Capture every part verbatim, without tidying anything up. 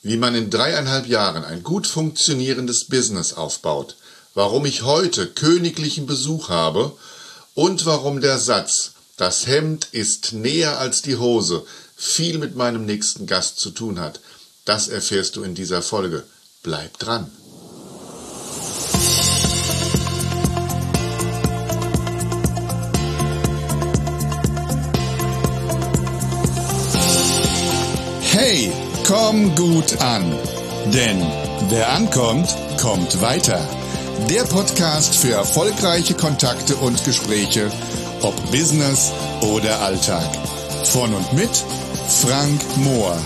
Wie man in dreieinhalb Jahren ein gut funktionierendes Business aufbaut, warum ich heute königlichen Besuch habe und warum der Satz, das Hemd ist näher als die Hose, viel mit meinem nächsten Gast zu tun hat. Das erfährst du in dieser Folge. Bleib dran! Hey, komm gut an, denn wer ankommt, kommt weiter. Der Podcast für erfolgreiche Kontakte und Gespräche, ob Business oder Alltag. Von und mit Frank Mohr.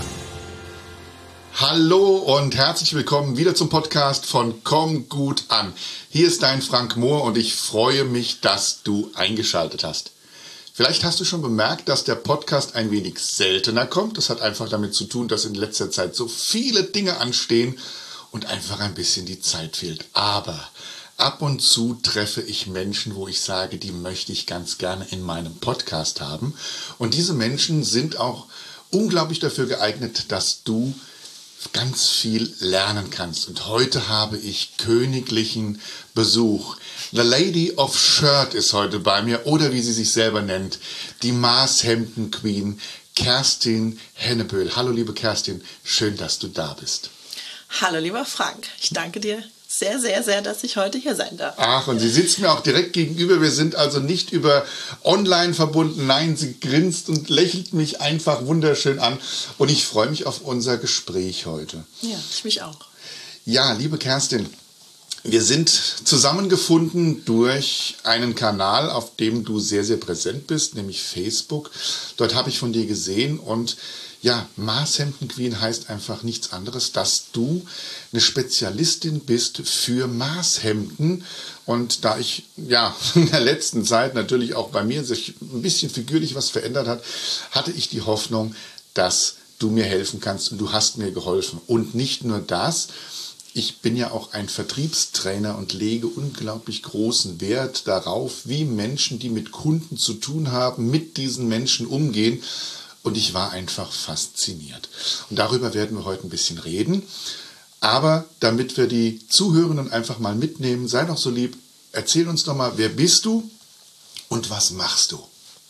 Hallo und herzlich willkommen wieder zum Podcast von Komm gut an. Hier ist dein Frank Mohr und ich freue mich, dass du eingeschaltet hast. Vielleicht hast du schon bemerkt, dass der Podcast ein wenig seltener kommt. Das hat einfach damit zu tun, dass in letzter Zeit so viele Dinge anstehen und einfach ein bisschen die Zeit fehlt. Aber ab und zu treffe ich Menschen, wo ich sage, die möchte ich ganz gerne in meinem Podcast haben. Und diese Menschen sind auch unglaublich dafür geeignet, dass du ganz viel lernen kannst. Und heute habe ich königlichen Besuch. The Lady of Shirt ist heute bei mir, oder wie sie sich selber nennt, die Maßhemden Queen, Kerstin Henneböhl. Hallo liebe Kerstin, schön, dass du da bist. Hallo lieber Frank, ich danke dir sehr, sehr, sehr, dass ich heute hier sein darf. Ach, und sie sitzt mir auch direkt gegenüber. Wir sind also nicht über online verbunden. Nein, sie grinst und lächelt mich einfach wunderschön an. Und ich freue mich auf unser Gespräch heute. Ja, ich mich auch. Ja, liebe Kerstin, wir sind zusammengefunden durch einen Kanal, auf dem du sehr, sehr präsent bist, nämlich Facebook. Dort habe ich von dir gesehen und ja, Maßhemden Queen heißt einfach nichts anderes, dass du eine Spezialistin bist für Maßhemden. Und da ich ja in der letzten Zeit natürlich auch bei mir sich ein bisschen figürlich was verändert hat, hatte ich die Hoffnung, dass du mir helfen kannst und du hast mir geholfen. Und nicht nur das, ich bin ja auch ein Vertriebstrainer und lege unglaublich großen Wert darauf, wie Menschen, die mit Kunden zu tun haben, mit diesen Menschen umgehen. Und ich war einfach fasziniert. Und darüber werden wir heute ein bisschen reden. Aber damit wir die Zuhörenden einfach mal mitnehmen, sei doch so lieb, erzähl uns doch mal, wer bist du und was machst du?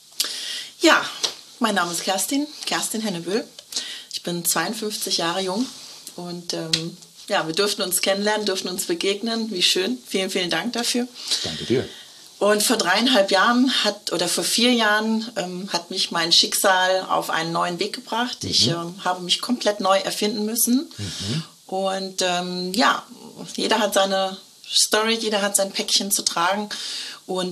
Ja, mein Name ist Kerstin, Kerstin Henneböhl. Ich bin zweiundfünfzig Jahre jung und ähm, ja, wir durften uns kennenlernen, durften uns begegnen. Wie schön. Vielen, vielen Dank dafür. Danke dir. Und vor dreieinhalb Jahren hat, oder vor vier Jahren ähm, hat mich mein Schicksal auf einen neuen Weg gebracht. Mhm. Ich ähm, habe mich komplett neu erfinden müssen. Mhm. Und ähm, ja, jeder hat seine Story, jeder hat sein Päckchen zu tragen. Und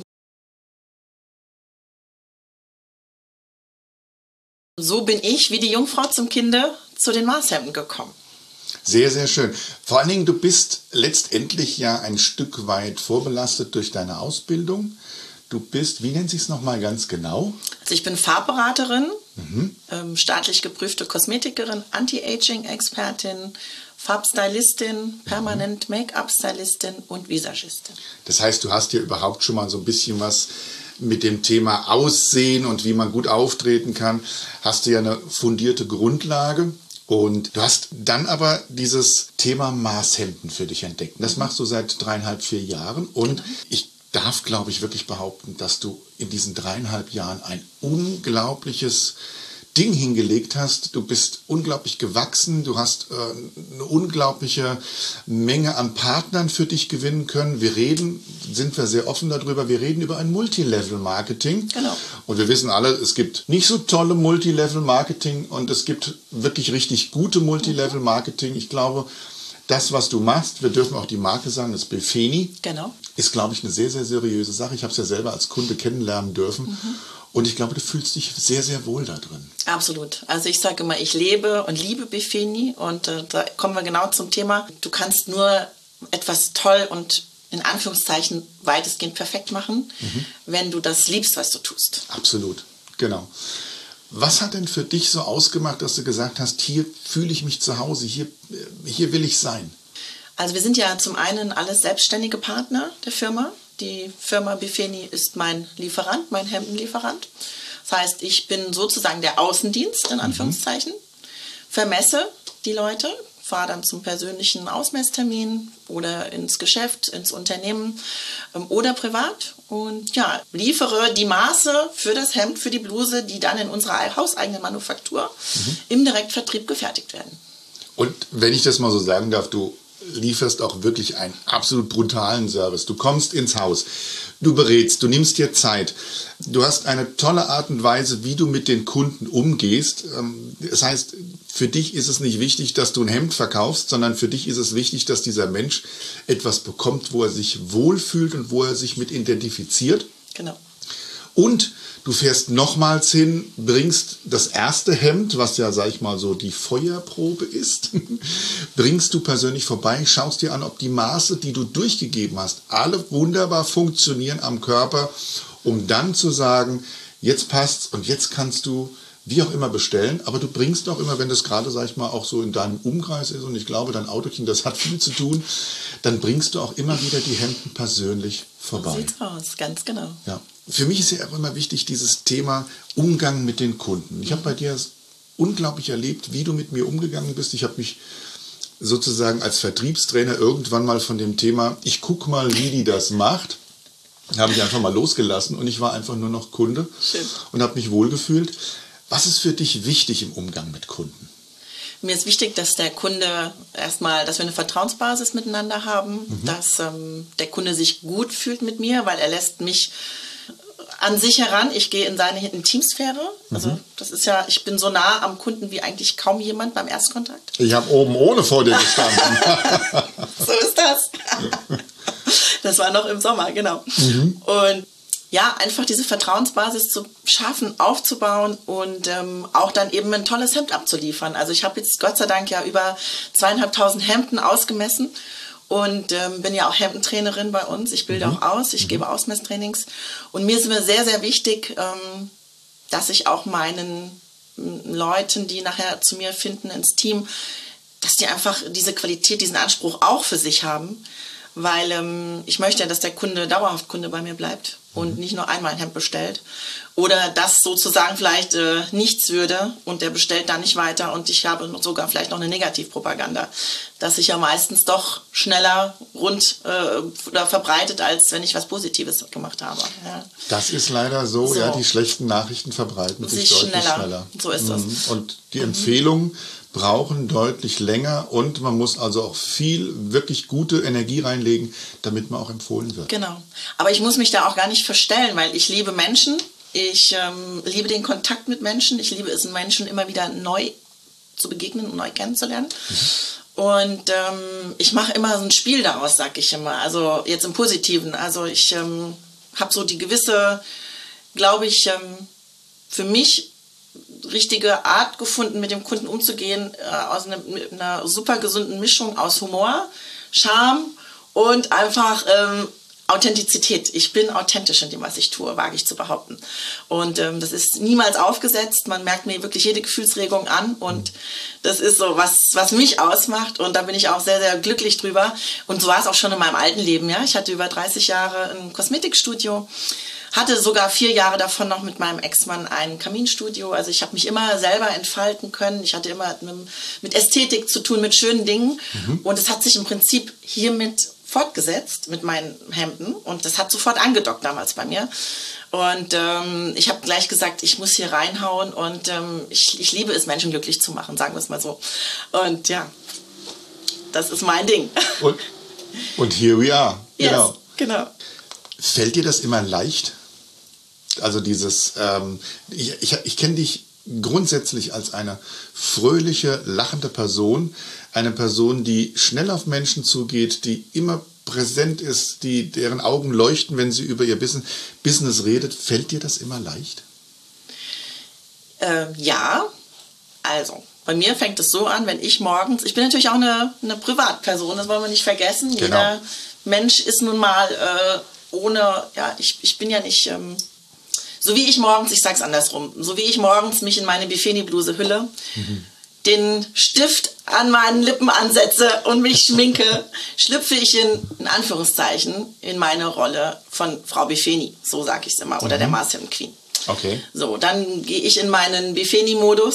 so bin ich, wie die Jungfrau zum Kinde, zu den Maßhemden gekommen. Sehr, sehr schön. Vor allen Dingen, du bist letztendlich ja ein Stück weit vorbelastet durch deine Ausbildung. Du bist, wie nennt sich es nochmal ganz genau? Also ich bin Farbberaterin, mhm. ähm, staatlich geprüfte Kosmetikerin, Anti-Aging-Expertin, Farbstylistin, permanent mhm. Make-up-Stylistin und Visagistin. Das heißt, du hast ja überhaupt schon mal so ein bisschen was mit dem Thema Aussehen und wie man gut auftreten kann, hast du ja eine fundierte Grundlage. Und du hast dann aber dieses Thema Maßhemden für dich entdeckt. Das machst du seit dreieinhalb, vier Jahren. Und genau. Ich darf, glaube ich, wirklich behaupten, dass du in diesen dreieinhalb Jahren ein unglaubliches Ding hingelegt hast. Du bist unglaublich gewachsen. Du hast äh, eine unglaubliche Menge an Partnern für dich gewinnen können. Wir reden, sind wir sehr offen darüber, wir reden über ein Multilevel-Marketing. Genau. Und wir wissen alle, es gibt nicht so tolle Multilevel-Marketing und es gibt wirklich richtig gute Multilevel-Marketing. Ich glaube, das, was du machst, wir dürfen auch die Marke sagen, das Befeni, genau. ist, glaube ich, eine sehr, sehr seriöse Sache. Ich habe es ja selber als Kunde kennenlernen dürfen. Mhm. Und ich glaube, du fühlst dich sehr, sehr wohl da drin. Absolut. Also ich sage immer, ich lebe und liebe Befeni. Und äh, da kommen wir genau zum Thema. Du kannst nur etwas toll und in Anführungszeichen weitestgehend perfekt machen, mhm. wenn du das liebst, was du tust. Absolut, genau. Was hat denn für dich so ausgemacht, dass du gesagt hast, hier fühle ich mich zu Hause, hier, hier will ich sein? Also wir sind ja zum einen alles selbstständige Partner der Firma. Die Firma Befeni ist mein Lieferant, mein Hemdenlieferant. Das heißt, ich bin sozusagen der Außendienst, in Anführungszeichen, mhm. vermesse die Leute, fahre dann zum persönlichen Ausmesstermin oder ins Geschäft, ins Unternehmen ähm, oder privat und ja, liefere die Maße für das Hemd, für die Bluse, die dann in unserer hauseigenen Manufaktur mhm. im Direktvertrieb gefertigt werden. Und wenn ich das mal so sagen darf, du lieferst auch wirklich einen absolut brutalen Service. Du kommst ins Haus, du berätst, du nimmst dir Zeit. Du hast eine tolle Art und Weise, wie du mit den Kunden umgehst. Das heißt, für dich ist es nicht wichtig, dass du ein Hemd verkaufst, sondern für dich ist es wichtig, dass dieser Mensch etwas bekommt, wo er sich wohlfühlt und wo er sich mit identifiziert. Genau. Und du fährst nochmals hin, bringst das erste Hemd, was ja, sag ich mal, so die Feuerprobe ist, bringst du persönlich vorbei, schaust dir an, ob die Maße, die du durchgegeben hast, alle wunderbar funktionieren am Körper, um dann zu sagen, jetzt passt's und jetzt kannst du wie auch immer bestellen, aber du bringst auch immer, wenn das gerade, sag ich mal, auch so in deinem Umkreis ist und ich glaube, dein Autokind, das hat viel zu tun, dann bringst du auch immer wieder die Hemden persönlich vorbei. So sieht's aus, ganz genau. Ja. Für mich ist ja auch immer wichtig, dieses Thema Umgang mit den Kunden. Ich habe bei dir unglaublich erlebt, wie du mit mir umgegangen bist. Ich habe mich sozusagen als Vertriebstrainer irgendwann mal von dem Thema, ich guck mal, wie die das macht, habe ich einfach mal losgelassen und ich war einfach nur noch Kunde. Schön. Und habe mich wohlgefühlt. Was ist für dich wichtig im Umgang mit Kunden? Mir ist wichtig, dass der Kunde erstmal, dass wir eine Vertrauensbasis miteinander haben, mhm. dass ähm, der Kunde sich gut fühlt mit mir, weil er lässt mich an sich heran. Ich gehe in seine Intimsphäre. Also mhm. das ist ja, ich bin so nah am Kunden wie eigentlich kaum jemand beim Erstkontakt. Ich habe oben ohne vor dir gestanden. So ist das. Das war noch im Sommer, genau. Mhm. Und ja, einfach diese Vertrauensbasis zu schaffen, aufzubauen und ähm, auch dann eben ein tolles Hemd abzuliefern. Also ich habe jetzt Gott sei Dank ja über zweieinhalbtausend Hemden ausgemessen und ähm, bin ja auch Hemdentrainerin bei uns. Ich bilde mhm. auch aus, ich mhm. gebe Ausmesstrainings. Und mir ist mir sehr, sehr wichtig, ähm, dass ich auch meinen Leuten, die nachher zu mir finden ins Team, dass die einfach diese Qualität, diesen Anspruch auch für sich haben. Weil ähm, ich möchte ja, dass der Kunde dauerhaft Kunde bei mir bleibt und nicht nur einmal ein Hemd bestellt. Oder das sozusagen vielleicht äh, nichts würde und der bestellt dann nicht weiter und ich habe sogar vielleicht noch eine Negativpropaganda, dass sich ja meistens doch schneller rund äh, oder verbreitet, als wenn ich was Positives gemacht habe. Ja. Das ist leider so, so, ja, die schlechten Nachrichten verbreiten sich, sich deutlich schneller. schneller. So ist das. Und die mhm. Empfehlungen brauchen deutlich länger und man muss also auch viel wirklich gute Energie reinlegen, damit man auch empfohlen wird. Genau. Aber ich muss mich da auch gar nicht verstellen, weil ich liebe Menschen. Ich ähm, liebe den Kontakt mit Menschen. Ich liebe es, Menschen immer wieder neu zu begegnen und neu kennenzulernen. Mhm. Und ähm, ich mache immer so ein Spiel daraus, sag ich immer. Also jetzt im Positiven. Also ich ähm, habe so die gewisse, glaube ich, ähm, für mich richtige Art gefunden, mit dem Kunden umzugehen, äh, aus einer, einer super gesunden Mischung aus Humor, Charme und einfach ähm, Authentizität. Ich bin authentisch in dem, was ich tue, wage ich zu behaupten. Und ähm, das ist niemals aufgesetzt. Man merkt mir wirklich jede Gefühlsregung an. Und das ist so, was, was mich ausmacht. Und da bin ich auch sehr, sehr glücklich drüber. Und so war es auch schon in meinem alten Leben. Ja? Ich hatte über dreißig Jahre ein Kosmetikstudio. Hatte sogar vier Jahre davon noch mit meinem Ex-Mann ein Kaminstudio. Also ich habe mich immer selber entfalten können. Ich hatte immer mit, mit Ästhetik zu tun, mit schönen Dingen. Mhm. Und es hat sich im Prinzip hiermit fortgesetzt mit meinen Hemden und das hat sofort angedockt damals bei mir und ähm, ich habe gleich gesagt, ich muss hier reinhauen und ähm, ich, ich liebe es, Menschen glücklich zu machen, sagen wir es mal so. Und ja, das ist mein Ding. Und, und here we are. Yes, genau. genau. Fällt dir das immer leicht? Also dieses, ähm, ich, ich, ich kenne dich grundsätzlich als eine fröhliche, lachende Person, eine Person, die schnell auf Menschen zugeht, die immer präsent ist, die, deren Augen leuchten, wenn sie über ihr Business, Business redet. Fällt dir das immer leicht? Ähm, ja, also bei mir fängt es so an, wenn ich morgens, ich bin natürlich auch eine, eine Privatperson, das wollen wir nicht vergessen. Genau. Jeder Mensch ist nun mal äh, ohne, ja, ich, ich bin ja nicht... Ähm, So wie ich morgens, ich sag's andersrum, so wie ich morgens mich in meine Bifini-Bluse hülle, mhm. den Stift an meinen Lippen ansetze und mich schminke, schlüpfe ich in, in Anführungszeichen, in meine Rolle von Frau Bifini, so sag ich's immer, oder mhm. der Mars Hemden Queen. Okay. So, dann gehe ich in meinen Bifini-Modus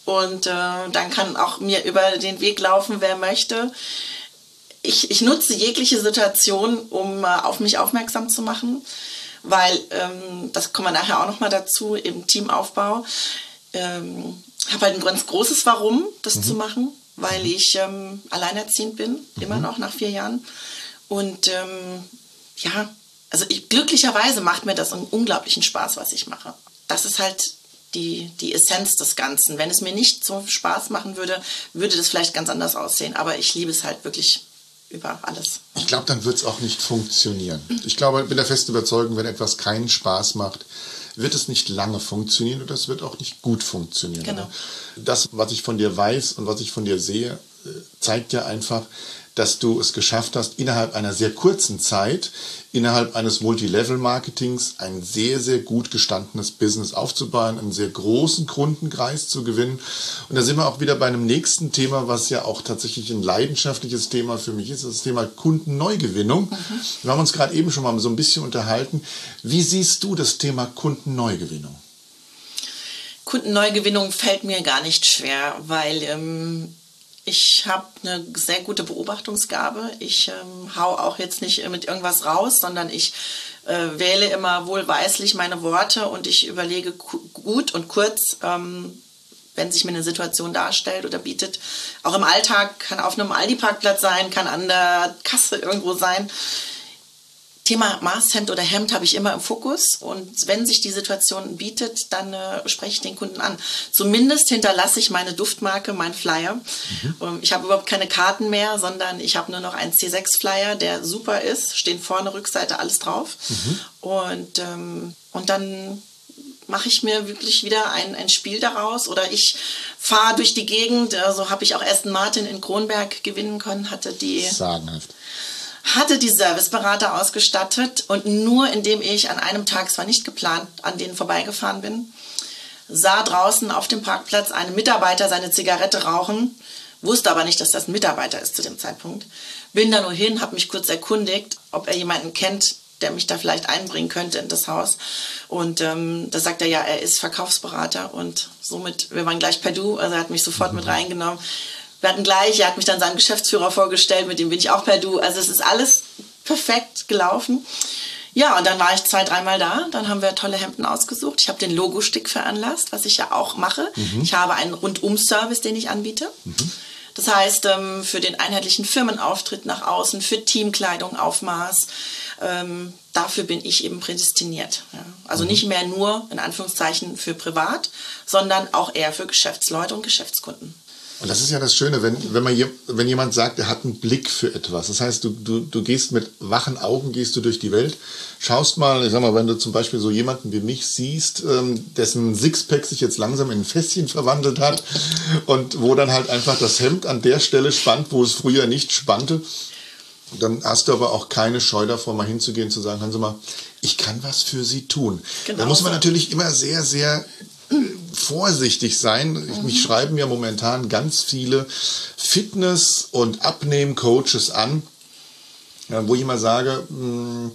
und äh, dann kann auch mir über den Weg laufen, wer möchte. Ich, ich nutze jegliche Situation, um äh, auf mich aufmerksam zu machen, weil, ähm, das kommen wir nachher auch noch mal dazu, im Teamaufbau. Ähm, ich habe halt ein ganz großes Warum, das mhm. zu machen, weil ich ähm, alleinerziehend bin, mhm. immer noch nach vier Jahren. Und ähm, ja, also ich, glücklicherweise macht mir das einen unglaublichen Spaß, was ich mache. Das ist halt die, die Essenz des Ganzen. Wenn es mir nicht so Spaß machen würde, würde das vielleicht ganz anders aussehen. Aber ich liebe es halt wirklich über alles. Ich glaube, dann wird es auch nicht funktionieren. Ich glaube, ich bin der festen Überzeugung, wenn etwas keinen Spaß macht, wird es nicht lange funktionieren oder es wird auch nicht gut funktionieren. Genau. Das, was ich von dir weiß und was ich von dir sehe, zeigt ja einfach, dass du es geschafft hast, innerhalb einer sehr kurzen Zeit, innerhalb eines Multilevel-Marketings ein sehr, sehr gut gestandenes Business aufzubauen, einen sehr großen Kundenkreis zu gewinnen. Und da sind wir auch wieder bei einem nächsten Thema, was ja auch tatsächlich ein leidenschaftliches Thema für mich ist, das Thema Kundenneugewinnung. Mhm. Wir haben uns gerade eben schon mal so ein bisschen unterhalten. Wie siehst du das Thema Kundenneugewinnung? Kundenneugewinnung fällt mir gar nicht schwer, weil ähm ich habe eine sehr gute Beobachtungsgabe. Ich ähm, hau auch jetzt nicht mit irgendwas raus, sondern ich äh, wähle immer wohlweislich meine Worte und ich überlege gut und kurz, ähm, wenn sich mir eine Situation darstellt oder bietet. Auch im Alltag, kann auf einem Aldi-Parkplatz sein, kann an der Kasse irgendwo sein. Thema Maßhemd oder Hemd habe ich immer im Fokus und wenn sich die Situation bietet, dann äh, spreche ich den Kunden an. Zumindest hinterlasse ich meine Duftmarke, mein Flyer. Mhm. Ich habe überhaupt keine Karten mehr, sondern ich habe nur noch einen C sechs Flyer, der super ist. Stehen vorne, Rückseite, alles drauf. Mhm. Und, ähm, und dann mache ich mir wirklich wieder ein, ein Spiel daraus oder ich fahre durch die Gegend. So also habe ich auch Aston Martin in Kronberg gewinnen können, hatte die... Sagenhaft. hatte die Serviceberater ausgestattet und nur indem ich an einem Tag, es war nicht geplant, an denen vorbeigefahren bin, sah draußen auf dem Parkplatz einen Mitarbeiter seine Zigarette rauchen, wusste aber nicht, dass das ein Mitarbeiter ist zu dem Zeitpunkt. Bin da nur hin, habe mich kurz erkundigt, ob er jemanden kennt, der mich da vielleicht einbringen könnte in das Haus. Und ähm, da sagt er, ja, er ist Verkaufsberater und somit, wir waren gleich per Du, also er hat mich sofort mhm. mit reingenommen. Wir hatten gleich, er hat mich dann seinem Geschäftsführer vorgestellt, mit dem bin ich auch per Du. Also es ist alles perfekt gelaufen. Ja, und dann war ich zwei, dreimal da. Dann haben wir tolle Hemden ausgesucht. Ich habe den Logostick veranlasst, was ich ja auch mache. Mhm. Ich habe einen Rundum-Service, den ich anbiete. Mhm. Das heißt, ähm, für den einheitlichen Firmenauftritt nach außen, für Teamkleidung, Aufmaß, ähm, dafür bin ich eben prädestiniert. Ja. Also mhm. nicht mehr nur, in Anführungszeichen, für privat, sondern auch eher für Geschäftsleute und Geschäftskunden. Und das ist ja das Schöne, wenn, wenn, man, wenn jemand sagt, er hat einen Blick für etwas. Das heißt, du, du, du gehst mit wachen Augen gehst du durch die Welt, schaust mal, ich sag mal, wenn du zum Beispiel so jemanden wie mich siehst, ähm, dessen Sixpack sich jetzt langsam in ein Fässchen verwandelt hat und wo dann halt einfach das Hemd an der Stelle spannt, wo es früher nicht spannte, dann hast du aber auch keine Scheu davor, mal hinzugehen, zu sagen, hören Sie mal, ich kann was für Sie tun. Genau. Da muss man natürlich immer sehr, sehr vorsichtig sein. Mhm. Mich schreiben ja momentan ganz viele Fitness- und Abnehmen-Coaches an, wo ich immer sage, mh,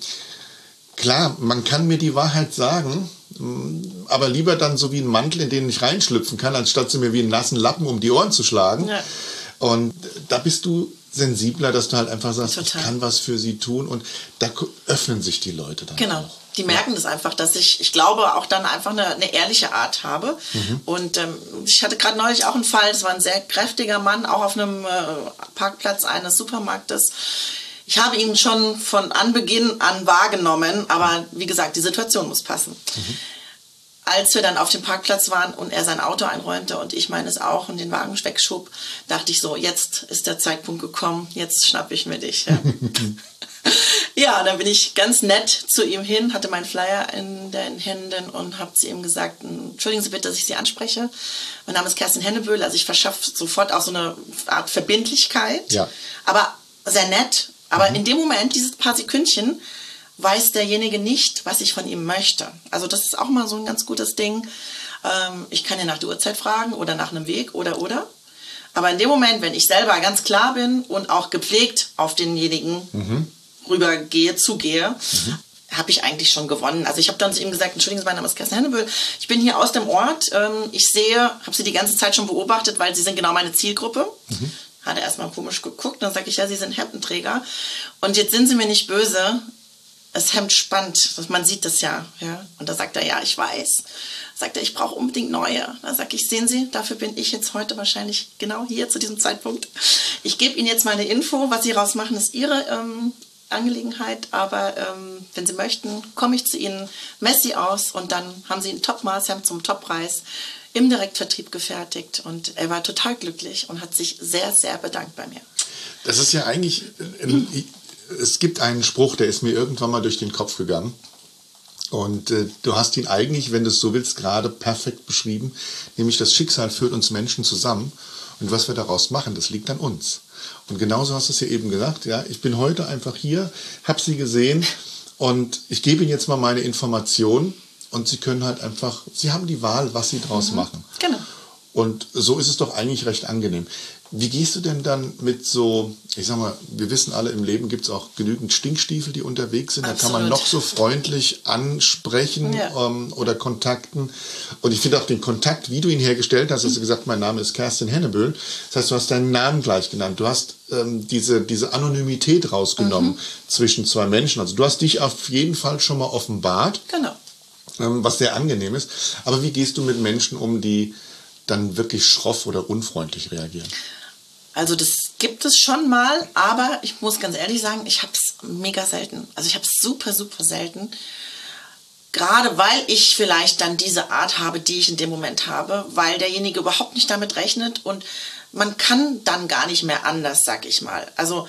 klar, man kann mir die Wahrheit sagen, mh, aber lieber dann so wie ein Mantel, in den ich reinschlüpfen kann, anstatt sie mir wie einen nassen Lappen um die Ohren zu schlagen. Ja. Und da bist du sensibler, dass du halt einfach sagst, Total. Ich kann was für sie tun und da öffnen sich die Leute dann genau. auch. Die merken das einfach, dass ich, ich glaube, auch dann einfach eine, eine ehrliche Art habe. Mhm. Und ähm, ich hatte gerade neulich auch einen Fall, das war ein sehr kräftiger Mann, auch auf einem äh, Parkplatz eines Supermarktes. Ich habe ihn schon von Anbeginn an wahrgenommen, aber wie gesagt, die Situation muss passen. Mhm. Als wir dann auf dem Parkplatz waren und er sein Auto einräumte und ich meines auch und den Wagen wegschob, dachte ich so, jetzt ist der Zeitpunkt gekommen, jetzt schnapp ich mir dich. Ja. Ja, dann bin ich ganz nett zu ihm hin, hatte meinen Flyer in den Händen und habe zu ihm gesagt, entschuldigen Sie bitte, dass ich Sie anspreche. Mein Name ist Kerstin Henneböhl, also ich verschaffe sofort auch so eine Art Verbindlichkeit, ja. aber sehr nett. Aber mhm. in dem Moment, dieses paar Sekündchen, weiß derjenige nicht, was ich von ihm möchte. Also das ist auch mal so ein ganz gutes Ding. Ähm, ich kann ja nach der Uhrzeit fragen oder nach einem Weg oder oder. Aber in dem Moment, wenn ich selber ganz klar bin und auch gepflegt auf denjenigen mhm. rübergehe, zugehe, mhm. habe ich eigentlich schon gewonnen. Also ich habe dann zu ihm gesagt, entschuldigen Sie, mein Name ist Kerstin Hennebühl, ich bin hier aus dem Ort, ähm, ich sehe, habe Sie die ganze Zeit schon beobachtet, weil Sie sind genau meine Zielgruppe. Mhm. Hat er erstmal komisch geguckt, dann sage ich, ja, Sie sind Hemdenträger und jetzt sind Sie mir nicht böse, das Hemd spannt, man sieht das ja, ja. Und da sagt er, ja, ich weiß. Sagt er, ich brauche unbedingt neue. Da sage ich, sehen Sie, dafür bin ich jetzt heute wahrscheinlich genau hier zu diesem Zeitpunkt. Ich gebe Ihnen jetzt meine Info, was Sie rausmachen, ist Ihre ähm, Angelegenheit, aber ähm, wenn Sie möchten, komme ich zu Ihnen, messe Sie aus und dann haben Sie ein Top-Maßhemd zum Toppreis im Direktvertrieb gefertigt und er war total glücklich und hat sich sehr, sehr bedankt bei mir. Das ist ja eigentlich... Ein, Es gibt einen Spruch, der ist mir irgendwann mal durch den Kopf gegangen. Und äh, du hast ihn eigentlich, wenn du es so willst, gerade perfekt beschrieben. Nämlich das Schicksal führt uns Menschen zusammen. Und was wir daraus machen, das liegt an uns. Und genauso hast du es ja eben gesagt. Ja, ich bin heute einfach hier, habe sie gesehen und ich gebe ihnen jetzt mal meine Informationen. Und sie können halt einfach, sie haben die Wahl, was sie draus mhm. machen. Genau. Und so ist es doch eigentlich recht angenehm. Wie gehst du denn dann mit so, ich sag mal, wir wissen alle, im Leben gibt es auch genügend Stinkstiefel, die unterwegs sind. Absolut. Da kann man noch so freundlich ansprechen ja. ähm, oder kontakten. Und ich finde auch den Kontakt, wie du ihn hergestellt hast, hast du gesagt, mein Name ist Kerstin Hennebühl. Das heißt, du hast deinen Namen gleich genannt. Du hast ähm, diese, diese Anonymität rausgenommen mhm. zwischen zwei Menschen. Also du hast dich auf jeden Fall schon mal offenbart. Genau. Ähm, was sehr angenehm ist. Aber wie gehst du mit Menschen um, die dann wirklich schroff oder unfreundlich reagieren? Also das gibt es schon mal, aber ich muss ganz ehrlich sagen, ich habe es mega selten. Also ich habe es super, super selten. Gerade weil ich vielleicht dann diese Art habe, die ich in dem Moment habe, weil derjenige überhaupt nicht damit rechnet und man kann dann gar nicht mehr anders, sag ich mal. Also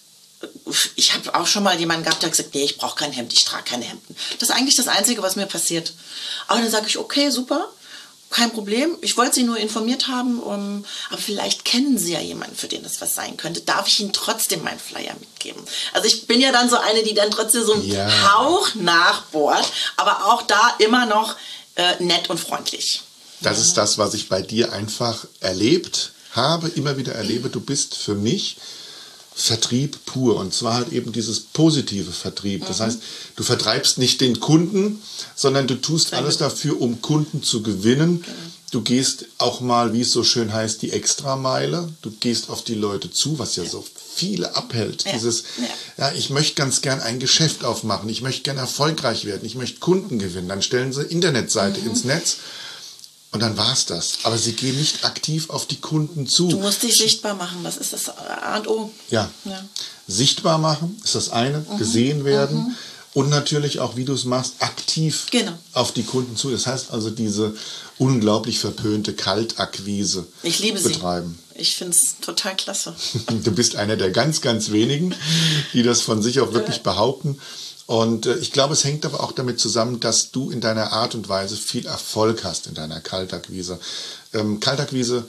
ich habe auch schon mal jemanden gehabt, der hat gesagt, nee, ich brauche kein Hemd, ich trage keine Hemden. Das ist eigentlich das Einzige, was mir passiert. Aber dann sage ich, okay, super. Kein Problem, ich wollte Sie nur informiert haben, um, aber vielleicht kennen Sie ja jemanden, für den das was sein könnte. Darf ich Ihnen trotzdem meinen Flyer mitgeben? Also ich bin ja dann so eine, die dann trotzdem so einen ja. Hauch nachbohrt, aber auch da immer noch äh, nett und freundlich. Das ja. ist das, was ich bei dir einfach erlebt habe, immer wieder erlebe. Du bist für mich Vertrieb pur und zwar halt eben dieses positive Vertrieb. Das mhm. heißt, du vertreibst nicht den Kunden, sondern du tust alles dafür, um Kunden zu gewinnen. Okay. Du gehst auch mal, wie es so schön heißt, die Extrameile. Du gehst auf die Leute zu, was ja, ja. so viele abhält. Ja. Dieses, ja. ja, ich möchte ganz gern ein Geschäft aufmachen, ich möchte gern erfolgreich werden, ich möchte Kunden gewinnen. Dann stellen sie Internetseite mhm. ins Netz. Und dann war's das. Aber sie gehen nicht aktiv auf die Kunden zu. Du musst dich sichtbar machen, das ist das A und O. Ja. ja. Sichtbar machen ist das eine, mhm. gesehen werden. Mhm. Und natürlich auch, wie du es machst, aktiv genau. auf die Kunden zu. Das heißt also, diese unglaublich verpönte Kaltakquise ich liebe betreiben. Sie. Ich finde es total klasse. Du bist einer der ganz, ganz wenigen, die das von sich auch wirklich behaupten. Und äh, ich glaube, es hängt aber auch damit zusammen, dass du in deiner Art und Weise viel Erfolg hast in deiner Kaltakquise. Ähm, Kaltakquise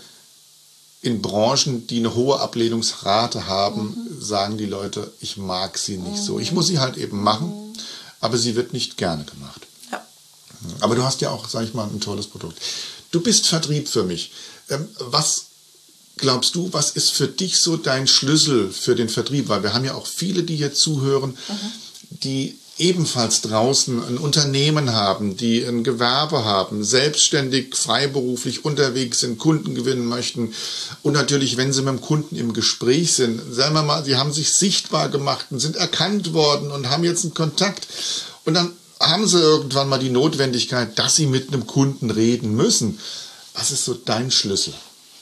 in Branchen, die eine hohe Ablehnungsrate haben, mhm. sagen die Leute, ich mag sie nicht mhm. so. Ich muss sie halt eben machen, mhm. aber sie wird nicht gerne gemacht. Ja. Aber du hast ja auch, sag ich mal, ein tolles Produkt. Du bist Vertrieb für mich. Ähm, was glaubst du, was ist für dich so dein Schlüssel für den Vertrieb? Weil wir haben ja auch viele, die hier zuhören, mhm. die ebenfalls draußen ein Unternehmen haben, die ein Gewerbe haben, selbstständig, freiberuflich unterwegs sind, Kunden gewinnen möchten und natürlich, wenn sie mit dem Kunden im Gespräch sind, sagen wir mal, sie haben sich sichtbar gemacht und sind erkannt worden und haben jetzt einen Kontakt und dann haben sie irgendwann mal die Notwendigkeit, dass sie mit einem Kunden reden müssen. Was ist so dein Schlüssel?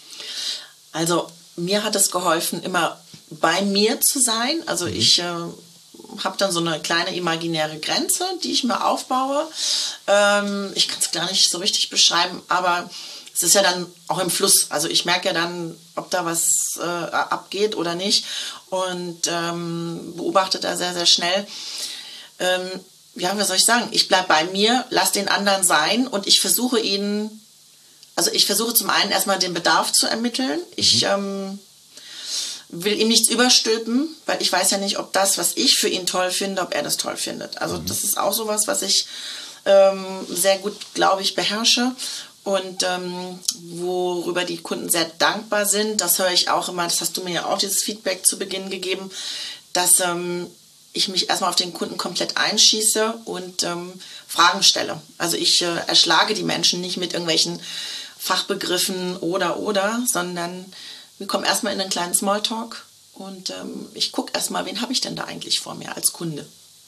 Also mir hat es geholfen, immer bei mir zu sein. Also mhm. ich äh, habe dann so eine kleine imaginäre Grenze, die ich mir aufbaue. Ähm, ich kann es gar nicht so richtig beschreiben, aber es ist ja dann auch im Fluss. Also ich merke ja dann, ob da was äh, abgeht oder nicht und ähm, beobachte da sehr, sehr schnell. Ähm, ja, was soll ich sagen? Ich bleibe bei mir, lasse den anderen sein und ich versuche ihnen, also ich versuche zum einen erstmal den Bedarf zu ermitteln. Ich mhm. ähm, will ihm nichts überstülpen, weil ich weiß ja nicht, ob das, was ich für ihn toll finde, ob er das toll findet. Also mhm. das ist auch sowas, was ich ähm, sehr gut, glaube ich, beherrsche und ähm, worüber die Kunden sehr dankbar sind. Das höre ich auch immer, das hast du mir ja auch, dieses Feedback zu Beginn gegeben, dass ähm, ich mich erstmal auf den Kunden komplett einschieße und ähm, Fragen stelle. Also ich äh, erschlage die Menschen nicht mit irgendwelchen Fachbegriffen oder, oder, sondern wir kommen erstmal in einen kleinen Smalltalk und ähm, ich gucke erstmal, wen habe ich denn da eigentlich vor mir als Kunde.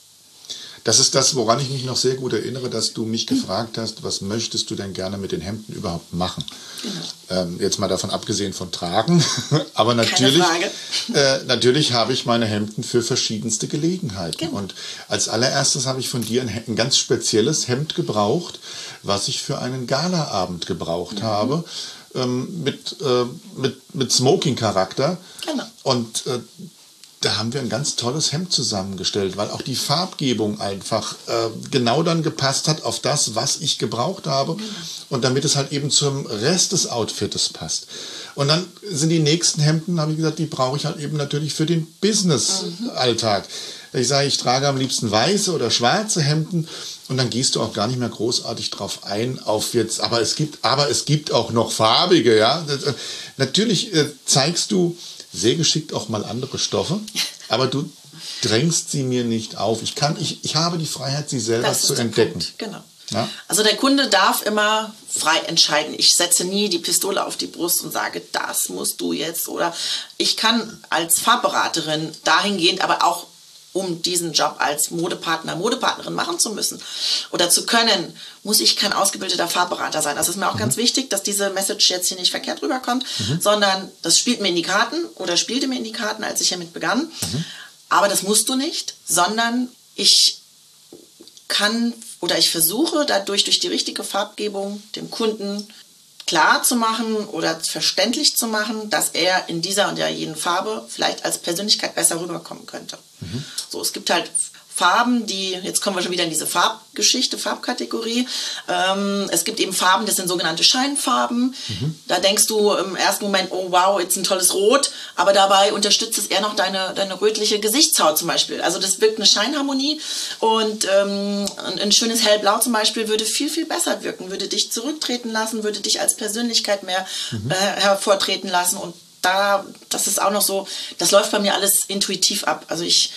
Das ist das, woran ich mich noch sehr gut erinnere, dass du mich gefragt hast, was möchtest du denn gerne mit den Hemden überhaupt machen? Genau. Ähm, jetzt mal davon abgesehen von Tragen, aber natürlich, äh, natürlich habe ich meine Hemden für verschiedenste Gelegenheiten. Genau. Und als allererstes habe ich von dir ein, ein ganz spezielles Hemd gebraucht, was ich für einen Galaabend gebraucht mhm. habe, ähm, mit, äh, mit, mit Smoking-Charakter. Genau. Und äh, da haben wir ein ganz tolles Hemd zusammengestellt, weil auch die Farbgebung einfach äh, genau dann gepasst hat auf das, was ich gebraucht habe und damit es halt eben zum Rest des Outfittes passt. Und dann sind die nächsten Hemden, habe ich gesagt, die brauche ich halt eben natürlich für den Business-Alltag. Ich sage, ich trage am liebsten weiße oder schwarze Hemden und dann gehst du auch gar nicht mehr großartig drauf ein, auf jetzt, aber es gibt, aber es gibt auch noch farbige, ja. Natürlich äh, zeigst du sehr geschickt auch mal andere Stoffe, aber du drängst sie mir nicht auf. Ich kann, ich, ich habe die Freiheit, sie selber zu entdecken. Punkt. Genau. Ja? Also der Kunde darf immer frei entscheiden. Ich setze nie die Pistole auf die Brust und sage, das musst du jetzt. Oder ich kann als Farbberaterin dahingehend, aber auch um diesen Job als Modepartner, Modepartnerin machen zu müssen oder zu können, muss ich kein ausgebildeter Farbberater sein. Das ist mir auch mhm. ganz wichtig, dass diese Message jetzt hier nicht verkehrt rüberkommt, mhm. sondern das spielt mir in die Karten oder spielte mir in die Karten, als ich hiermit begann. Mhm. Aber das musst du nicht, sondern ich kann oder ich versuche dadurch, durch die richtige Farbgebung, dem Kunden klar zu machen oder verständlich zu machen, dass er in dieser und ja jenen Farbe vielleicht als Persönlichkeit besser rüberkommen könnte. Mhm. So, es gibt halt Farben, die, jetzt kommen wir schon wieder in diese Farbgeschichte, Farbkategorie. Ähm, es gibt eben Farben, das sind sogenannte Scheinfarben. Mhm. Da denkst du im ersten Moment, oh wow, jetzt ein tolles Rot, aber dabei unterstützt es eher noch deine, deine rötliche Gesichtshaut zum Beispiel. Also das wirkt eine Scheinharmonie und ähm, ein schönes Hellblau zum Beispiel würde viel, viel besser wirken, würde dich zurücktreten lassen, würde dich als Persönlichkeit mehr mhm. äh, hervortreten lassen und da, das ist auch noch so, das läuft bei mir alles intuitiv ab. Also ich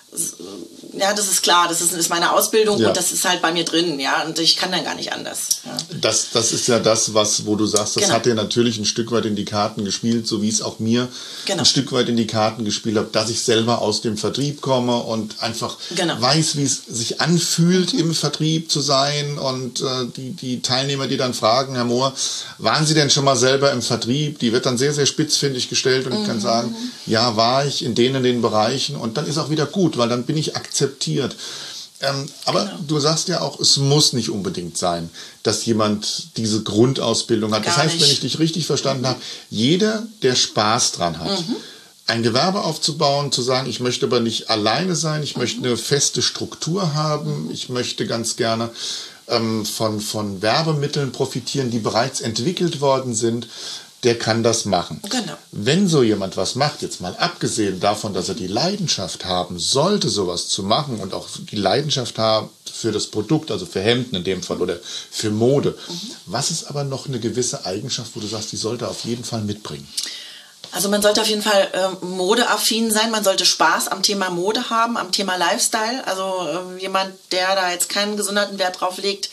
Ja, das ist klar, das ist, ist meine Ausbildung ja. und das ist halt bei mir drin, ja, und ich kann dann gar nicht anders. Ja. Das, das ist ja das, was, wo du sagst, das genau. hat dir natürlich ein Stück weit in die Karten gespielt, so wie es auch mir genau. ein Stück weit in die Karten gespielt hat, dass ich selber aus dem Vertrieb komme und einfach genau. weiß, wie es sich anfühlt, mhm. im Vertrieb zu sein und äh, die, die Teilnehmer, die dann fragen, Herr Mohr, waren Sie denn schon mal selber im Vertrieb? Die wird dann sehr, sehr spitzfindig gestellt und mhm. ich kann sagen, ja, war ich in denen, in den Bereichen und dann ist auch wieder gut, weil dann bin ich akzeptiert. Ähm, aber genau. du sagst ja auch, es muss nicht unbedingt sein, dass jemand diese Grundausbildung hat. Gar das heißt, nicht. Wenn ich dich richtig verstanden mhm. habe, jeder, der Spaß dran hat, mhm. ein Gewerbe aufzubauen, zu sagen, ich möchte aber nicht alleine sein, ich mhm. möchte eine feste Struktur haben, ich möchte ganz gerne ähm, von, von Werbemitteln profitieren, die bereits entwickelt worden sind, der kann das machen. Genau. Wenn so jemand was macht, jetzt mal abgesehen davon, dass er die Leidenschaft haben sollte, sowas zu machen und auch die Leidenschaft haben für das Produkt, also für Hemden in dem Fall oder für Mode. Mhm. Was ist aber noch eine gewisse Eigenschaft, wo du sagst, die sollte er auf jeden Fall mitbringen? Also man sollte auf jeden Fall äh, modeaffin sein, man sollte Spaß am Thema Mode haben, am Thema Lifestyle. Also äh, jemand, der da jetzt keinen gesonderten Wert drauf legt,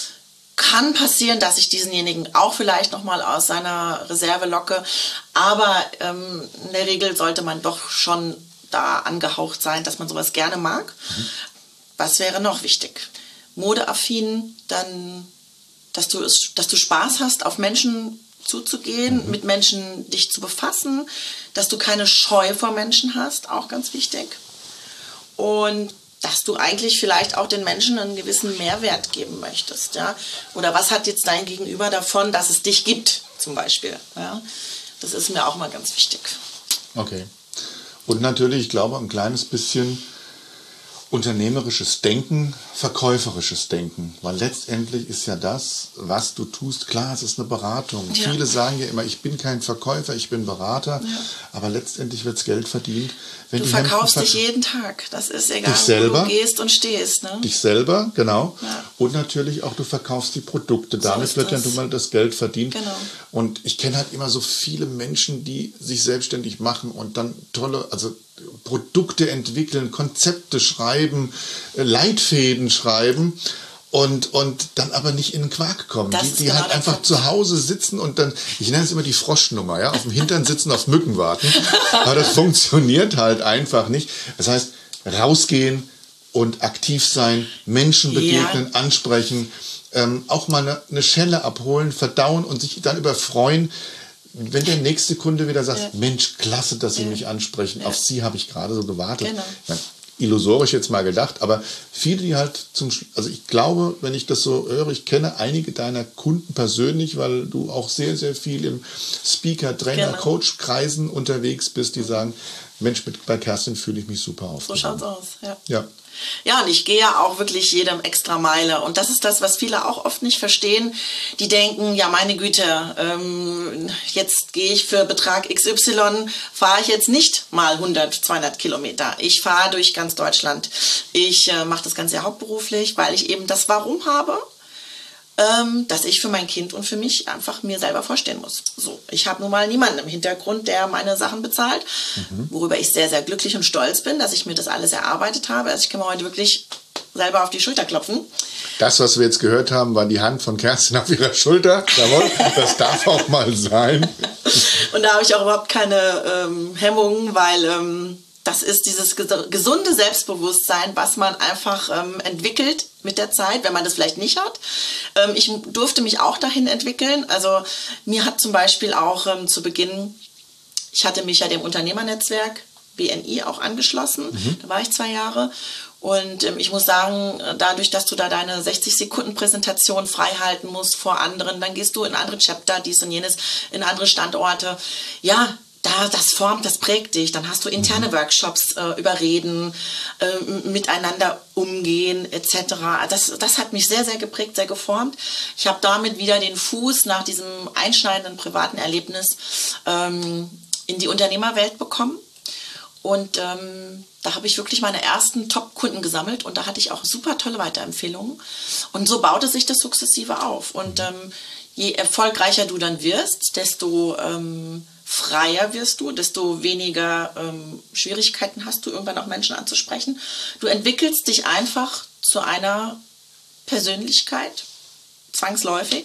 kann passieren, dass ich diesenjenigen auch vielleicht nochmal aus seiner Reserve locke, aber ähm, in der Regel sollte man doch schon da angehaucht sein, dass man sowas gerne mag. Mhm. Was wäre noch wichtig? Modeaffin, dann, dass du, es, dass du Spaß hast, auf Menschen zuzugehen, mhm. mit Menschen dich zu befassen, dass du keine Scheu vor Menschen hast, auch ganz wichtig. Und dass du eigentlich vielleicht auch den Menschen einen gewissen Mehrwert geben möchtest. Ja? Oder was hat jetzt dein Gegenüber davon, dass es dich gibt, zum Beispiel. Ja? Das ist mir auch mal ganz wichtig. Okay. Und natürlich, ich glaube, ein kleines bisschen unternehmerisches Denken, verkäuferisches Denken. Weil letztendlich ist ja das, was du tust, klar, es ist eine Beratung. Ja. Viele sagen ja immer, ich bin kein Verkäufer, ich bin Berater. Ja. Aber letztendlich wird Geld verdient. Wenn du die verkaufst Hemden dich jeden Tag. Das ist egal, dich selber, wo du gehst und stehst. Ne? Dich selber, genau. Ja. Und natürlich auch, du verkaufst die Produkte. So Damit wird das. dann mal das Geld verdient. Genau. Und ich kenne halt immer so viele Menschen, die sich selbstständig machen und dann tolle, also Produkte entwickeln, Konzepte schreiben, Leitfäden schreiben und, und dann aber nicht in den Quark kommen. Das die die genau halt einfach Punkt. Zu Hause sitzen und dann, ich nenne es immer die Froschnummer, ja, auf dem Hintern sitzen, auf Mücken warten. Aber das funktioniert halt einfach nicht. Das heißt, rausgehen und aktiv sein, Menschen begegnen, ja. ansprechen, ähm, auch mal eine, eine Schelle abholen, verdauen und sich dann überfreuen, wenn der nächste Kunde wieder sagt, ja. Mensch, klasse, dass Sie ja. mich ansprechen, ja. auf Sie habe ich gerade so gewartet. Genau. Ja, illusorisch jetzt mal gedacht, aber viele, die halt zum, also ich glaube, wenn ich das so höre, ich kenne einige deiner Kunden persönlich, weil du auch sehr, sehr viel im Speaker, Trainer, genau. Coach-Kreisen unterwegs bist, die sagen, Mensch, mit, bei Kerstin fühle ich mich super auf. So schaut's aus, ja. Ja. Ja, und ich gehe ja auch wirklich jedem extra Meile. Und das ist das, was viele auch oft nicht verstehen. Die denken, ja, meine Güte, ähm, jetzt gehe ich für Betrag X Y, fahre ich jetzt nicht mal hundert, zweihundert Kilometer. Ich fahre durch ganz Deutschland. Ich äh, mache das Ganze hauptberuflich, weil ich eben das Warum habe, ähm, dass ich für mein Kind und für mich einfach mir selber vorstehen muss. So, ich habe nun mal niemanden im Hintergrund, der meine Sachen bezahlt, mhm. worüber ich sehr, sehr glücklich und stolz bin, dass ich mir das alles erarbeitet habe. Also ich kann mir heute wirklich selber auf die Schulter klopfen. Das, was wir jetzt gehört haben, war die Hand von Kerstin auf ihrer Schulter. Jawohl, das darf auch mal sein. Und da habe ich auch überhaupt keine ähm, Hemmungen, weil ähm, das ist dieses gesunde Selbstbewusstsein, was man einfach ähm, entwickelt mit der Zeit, wenn man das vielleicht nicht hat. Ähm, ich durfte mich auch dahin entwickeln. Also mir hat zum Beispiel auch ähm, zu Beginn, ich hatte mich ja dem Unternehmernetzwerk B N I auch angeschlossen. Mhm. Da war ich zwei Jahre. Und ähm, ich muss sagen, dadurch, dass du da deine sechzig Sekunden Präsentation frei halten musst vor anderen, dann gehst du in andere Chapter, dies und jenes, in andere Standorte. Ja, Da, das formt, das prägt dich. Dann hast du interne mhm. Workshops äh, über Reden, äh, miteinander umgehen et cetera. Das, das hat mich sehr, sehr geprägt, sehr geformt. Ich habe damit wieder den Fuß nach diesem einschneidenden privaten Erlebnis ähm, in die Unternehmerwelt bekommen. Und ähm, da habe ich wirklich meine ersten Top-Kunden gesammelt und da hatte ich auch super tolle Weiterempfehlungen. Und so baute sich das sukzessive auf. Und ähm, je erfolgreicher du dann wirst, desto ähm, freier wirst du, desto weniger ähm, Schwierigkeiten hast du, irgendwann auch Menschen anzusprechen. Du entwickelst dich einfach zu einer Persönlichkeit, zwangsläufig.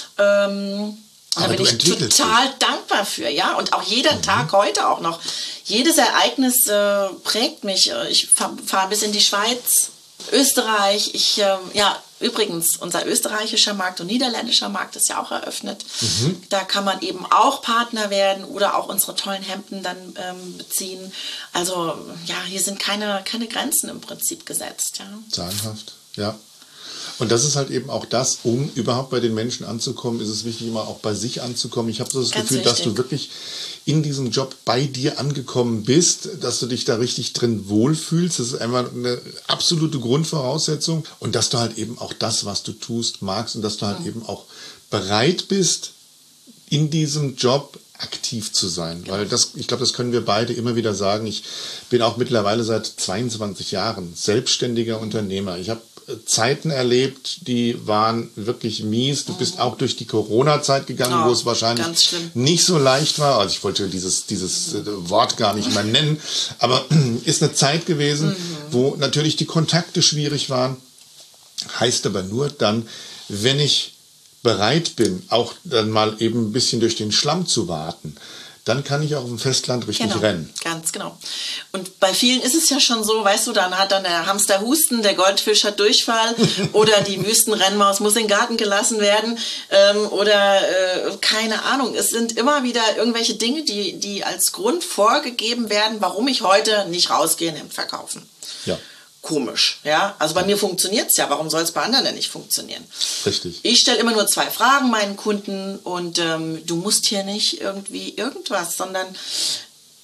Ähm, da bin ich total dich. dankbar für, ja. Und auch jeder mhm. Tag heute auch noch. Jedes Ereignis äh, prägt mich. Ich fahre fahr bis in die Schweiz, Österreich. Ich, äh, ja, übrigens, unser österreichischer Markt und niederländischer Markt ist ja auch eröffnet. Mhm. Da kann man eben auch Partner werden oder auch unsere tollen Hemden dann ähm, beziehen. Also, ja, hier sind keine, keine Grenzen im Prinzip gesetzt, ja. Sagenhaft, ja. Und das ist halt eben auch das, um überhaupt bei den Menschen anzukommen, ist es wichtig, immer auch bei sich anzukommen. Ich habe so das Ganz Gefühl, wichtig. dass du wirklich in diesem Job bei dir angekommen bist, dass du dich da richtig drin wohlfühlst. Das ist einfach eine absolute Grundvoraussetzung. Und dass du halt eben auch das, was du tust, magst und dass du halt mhm. eben auch bereit bist, in diesem Job aktiv zu sein. Ja. Weil das, ich glaube, das können wir beide immer wieder sagen. Ich bin auch mittlerweile seit zweiundzwanzig Jahren selbstständiger Unternehmer. Ich habe Zeiten erlebt, die waren wirklich mies. Du bist auch durch die Corona-Zeit gegangen, oh, wo es wahrscheinlich nicht so leicht war. Also ich wollte dieses, dieses Wort gar nicht mehr nennen, aber ist eine Zeit gewesen, mhm. wo natürlich die Kontakte schwierig waren. Heißt aber nur dann, wenn ich bereit bin, auch dann mal eben ein bisschen durch den Schlamm zu warten, dann kann ich auch auf dem Festland richtig genau, rennen. Ganz genau. Und bei vielen ist es ja schon so, weißt du, dann hat dann der Hamster Husten, der Goldfisch hat Durchfall oder die Wüstenrennmaus muss in den Garten gelassen werden ähm, oder äh, keine Ahnung. Es sind immer wieder irgendwelche Dinge, die, die als Grund vorgegeben werden, warum ich heute nicht rausgehe und Hemd verkaufen. Ja. Komisch, ja. Also bei mir funktioniert es ja. Warum soll es bei anderen denn nicht funktionieren? Richtig. Ich stelle immer nur zwei Fragen meinen Kunden und ähm, du musst hier nicht irgendwie irgendwas, sondern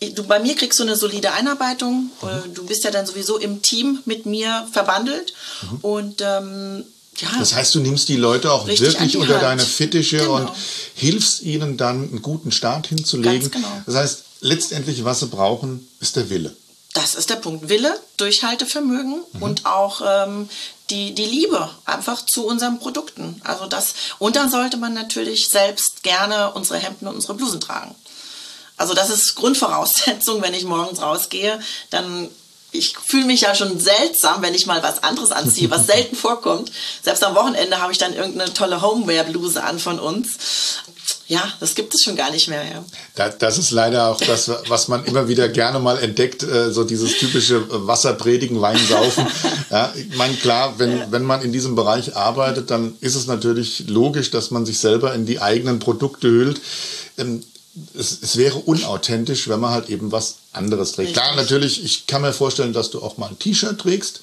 du, bei mir kriegst du eine solide Einarbeitung. Mhm. Du bist ja dann sowieso im Team mit mir verbandelt. Mhm. Und ähm, ja. Das heißt, du nimmst die Leute auch wirklich unter Hand. Deine Fittiche genau. und hilfst ihnen dann einen guten Start hinzulegen. Ganz genau. Das heißt, letztendlich, was sie brauchen, ist der Wille. Das ist der Punkt. Wille, Durchhaltevermögen mhm. und auch ähm, die, die Liebe einfach zu unseren Produkten. Also das, und dann sollte man natürlich selbst gerne unsere Hemden und unsere Blusen tragen. Also das ist Grundvoraussetzung, wenn ich morgens rausgehe, dann ich fühle mich ja schon seltsam, wenn ich mal was anderes anziehe, was selten vorkommt. Selbst am Wochenende habe ich dann irgendeine tolle Homeware-Bluse an von uns. Ja, das gibt es schon gar nicht mehr. Ja. Das, das ist leider auch das, was man immer wieder gerne mal entdeckt, so dieses typische Wasser predigen, Wein saufen. Ja, ich meine, klar, wenn, ja. wenn man in diesem Bereich arbeitet, dann ist es natürlich logisch, dass man sich selber in die eigenen Produkte hüllt. Es, es wäre unauthentisch, wenn man halt eben was anderes trägt. Richtig. Klar, natürlich, ich kann mir vorstellen, dass du auch mal ein T-Shirt trägst.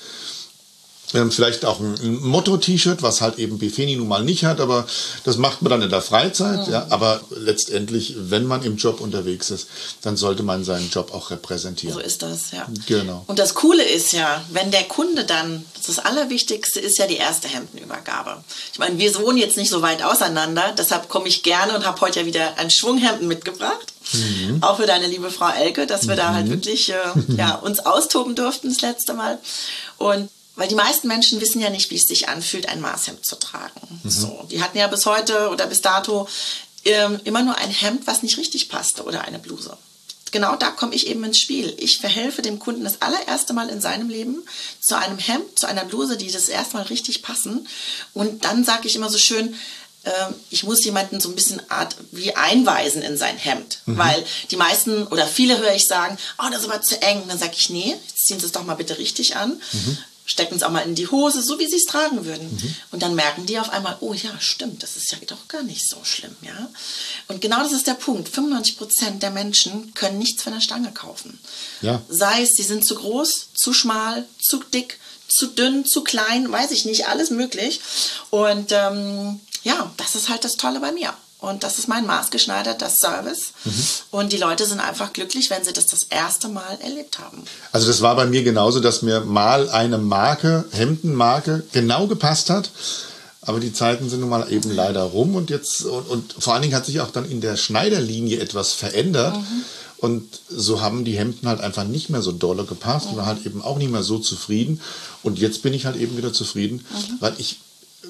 Ähm, vielleicht auch ein, ein Motto-T-Shirt, was halt eben Befeni nun mal nicht hat, aber das macht man dann in der Freizeit. Mhm. Ja, aber letztendlich, wenn man im Job unterwegs ist, dann sollte man seinen Job auch repräsentieren. So ist das, ja. Genau. Und das Coole ist ja, wenn der Kunde dann, das Allerwichtigste ist ja die erste Hemdenübergabe. Ich meine, wir wohnen jetzt nicht so weit auseinander, deshalb komme ich gerne und habe heute ja wieder ein Schwunghemden mitgebracht. Mhm. Auch für deine liebe Frau Elke, dass wir mhm. da halt wirklich äh, ja, uns austoben durften das letzte Mal. Und weil die meisten Menschen wissen ja nicht, wie es sich anfühlt, ein Maßhemd zu tragen. Mhm. So, die hatten ja bis heute oder bis dato ähm, immer nur ein Hemd, was nicht richtig passte oder eine Bluse. Genau da komme ich eben ins Spiel. Ich verhelfe dem Kunden das allererste Mal in seinem Leben zu einem Hemd, zu einer Bluse, die das erste Mal richtig passen. Und dann sage ich immer so schön, äh, ich muss jemanden so ein bisschen Art wie einweisen in sein Hemd. Mhm. Weil die meisten oder viele höre ich sagen, oh, das ist aber zu eng. Und dann sage ich, nee, jetzt ziehen Sie es doch mal bitte richtig an. Mhm. Stecken es auch mal in die Hose, so wie sie es tragen würden. Mhm. Und dann merken die auf einmal, oh ja, stimmt, das ist ja doch gar nicht so schlimm. Ja? Und genau das ist der Punkt. fünfundneunzig Prozent der Menschen können nichts von der Stange kaufen. Ja. Sei es, sie sind zu groß, zu schmal, zu dick, zu dünn, zu klein, weiß ich nicht, alles möglich. Und ähm, ja, das ist halt das Tolle bei mir. Und das ist mein maßgeschneiderter Service. Mhm. Und die Leute sind einfach glücklich, wenn sie das das erste Mal erlebt haben. Also das war bei mir genauso, dass mir mal eine Marke, Hemdenmarke, genau gepasst hat. Aber die Zeiten sind nun mal eben leider rum. Und, jetzt, und, und vor allen Dingen hat sich auch dann in der Schneiderlinie etwas verändert. Mhm. Und so haben die Hemden halt einfach nicht mehr so dolle gepasst. Mhm. Und war halt eben auch nicht mehr so zufrieden. Und jetzt bin ich halt eben wieder zufrieden, mhm. weil ich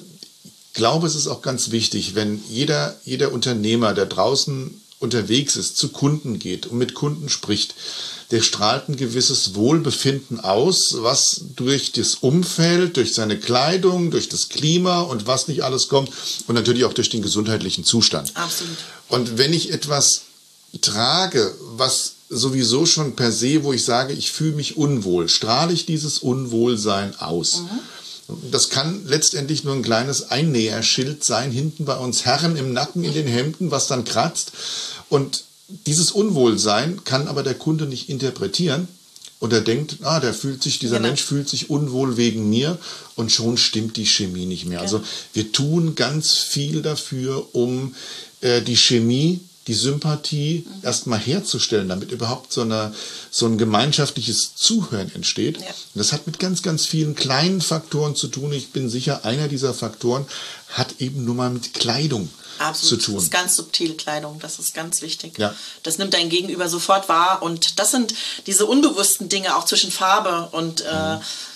Ich glaube, es ist auch ganz wichtig, wenn jeder, jeder Unternehmer, der draußen unterwegs ist, zu Kunden geht und mit Kunden spricht, der strahlt ein gewisses Wohlbefinden aus, was durch das Umfeld, durch seine Kleidung, durch das Klima und was nicht alles kommt und natürlich auch durch den gesundheitlichen Zustand. Absolut. Und wenn ich etwas trage, was sowieso schon per se, wo ich sage, ich fühle mich unwohl, strahle ich dieses Unwohlsein aus. Mhm. Das kann letztendlich nur ein kleines Einnäherschild sein, hinten bei uns Herren im Nacken in den Hemden, was dann kratzt. Und dieses Unwohlsein kann aber der Kunde nicht interpretieren. Und er denkt, ah, der fühlt sich, dieser genau. Mensch fühlt sich unwohl wegen mir und schon stimmt die Chemie nicht mehr. Genau. Also wir tun ganz viel dafür, um äh, die Chemie, die Sympathie mhm. erstmal herzustellen, damit überhaupt so, eine, so ein gemeinschaftliches Zuhören entsteht. Ja. Und das hat mit ganz, ganz vielen kleinen Faktoren zu tun. Ich bin sicher, einer dieser Faktoren hat eben nur mal mit Kleidung Absolut. zu tun. Das ist ganz subtil, Kleidung, das ist ganz wichtig. Ja. Das nimmt dein Gegenüber sofort wahr und das sind diese unbewussten Dinge auch zwischen Farbe und äh,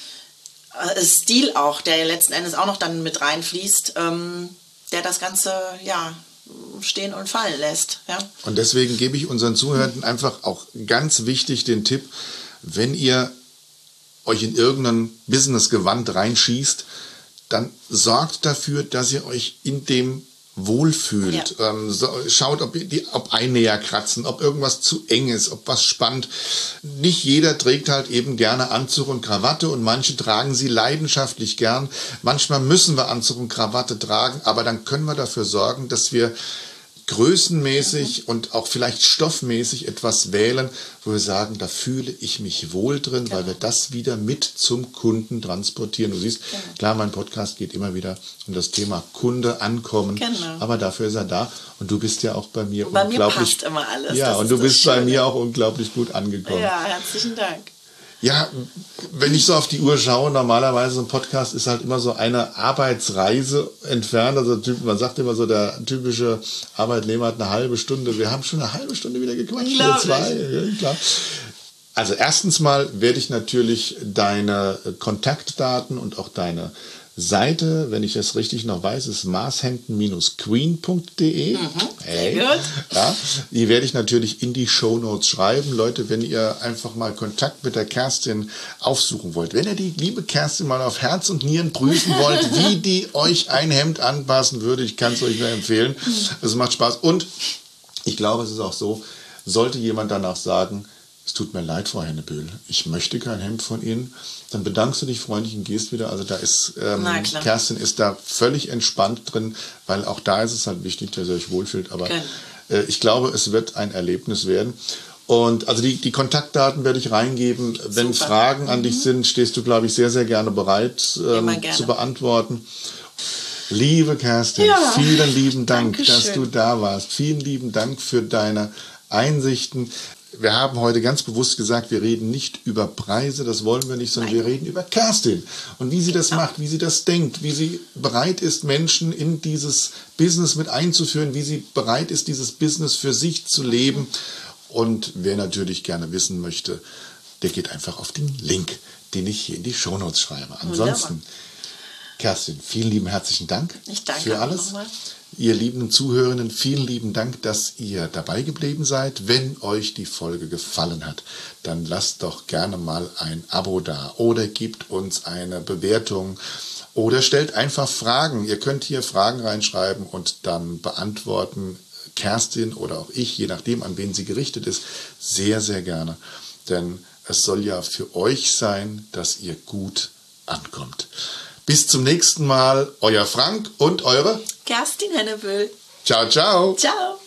mhm. Stil auch, der ja letzten Endes auch noch dann mit reinfließt, ähm, der das Ganze, ja, stehen und fallen lässt. Ja. Und deswegen gebe ich unseren Zuhörern einfach auch ganz wichtig den Tipp, wenn ihr euch in irgendein Businessgewand reinschießt, dann sorgt dafür, dass ihr euch in dem wohlfühlt. Ja. Ähm, so, schaut, ob, die, ob Einnäher kratzen, ob irgendwas zu eng ist, ob was spannt. Nicht jeder trägt halt eben gerne Anzug und Krawatte und manche tragen sie leidenschaftlich gern. Manchmal müssen wir Anzug und Krawatte tragen, aber dann können wir dafür sorgen, dass wir größenmäßig mhm. und auch vielleicht stoffmäßig etwas wählen, wo wir sagen, da fühle ich mich wohl drin, genau. weil wir das wieder mit zum Kunden transportieren. Du siehst, genau. klar, mein Podcast geht immer wieder um das Thema Kunde ankommen, genau. aber dafür ist er da und du bist ja auch bei mir bei unglaublich... Bei mir passt immer alles. Ja, das und du bist Schöne. bei mir auch unglaublich gut angekommen. Ja, herzlichen Dank. Ja, wenn ich so auf die Uhr schaue, normalerweise so ein Podcast ist halt immer so eine Arbeitsreise entfernt. Also man sagt immer so, der typische Arbeitnehmer hat eine halbe Stunde. Wir haben schon eine halbe Stunde wieder gequatscht. Oder zwei. Ja, klar. Also erstens mal werde ich natürlich deine Kontaktdaten und auch deine Seite, wenn ich das richtig noch weiß, ist marshempton Bindestrich queen Punkt de. Mhm, hey. Sehr gut. Ja, die werde ich natürlich in die Shownotes schreiben. Leute, wenn ihr einfach mal Kontakt mit der Kerstin aufsuchen wollt, wenn ihr die liebe Kerstin mal auf Herz und Nieren prüfen wollt, wie die euch ein Hemd anpassen würde, ich kann es euch nur empfehlen. Es macht Spaß. Und ich glaube, es ist auch so, sollte jemand danach sagen, es tut mir leid, Frau Hennebühl, ich möchte kein Hemd von Ihnen, dann bedankst du dich freundlich und gehst wieder. Also da ist, ähm, Kerstin ist da völlig entspannt drin, weil auch da ist es halt wichtig, dass ihr euch wohlfühlt. Aber äh, ich glaube, es wird ein Erlebnis werden. Und also die, die Kontaktdaten werde ich reingeben. Wenn Super. Fragen an mhm. dich sind, stehst du, glaube ich, sehr, sehr gerne bereit ähm, gerne. zu beantworten. Liebe Kerstin, ja. vielen lieben Dank, Dankeschön. dass du da warst. Vielen lieben Dank für deine Einsichten. Wir haben heute ganz bewusst gesagt, wir reden nicht über Preise, das wollen wir nicht, sondern Nein. wir reden über Kerstin und wie sie das ja. macht, wie sie das denkt, wie sie bereit ist, Menschen in dieses Business mit einzuführen, wie sie bereit ist, dieses Business für sich zu leben. Und wer natürlich gerne wissen möchte, der geht einfach auf den Link, den ich hier in die Shownotes schreibe. Ansonsten, Wunderbar. Kerstin, vielen lieben herzlichen Dank ich danke für alles. Nochmal. Ihr lieben Zuhörenden, vielen lieben Dank, dass ihr dabei geblieben seid. Wenn euch die Folge gefallen hat, dann lasst doch gerne mal ein Abo da oder gebt uns eine Bewertung oder stellt einfach Fragen. Ihr könnt hier Fragen reinschreiben und dann beantworten Kerstin oder auch ich, je nachdem, an wen sie gerichtet ist, sehr, sehr gerne. Denn es soll ja für euch sein, dass ihr gut ankommt. Bis zum nächsten Mal, euer Frank und eure Kerstin Hennebühl. Ciao, ciao. Ciao.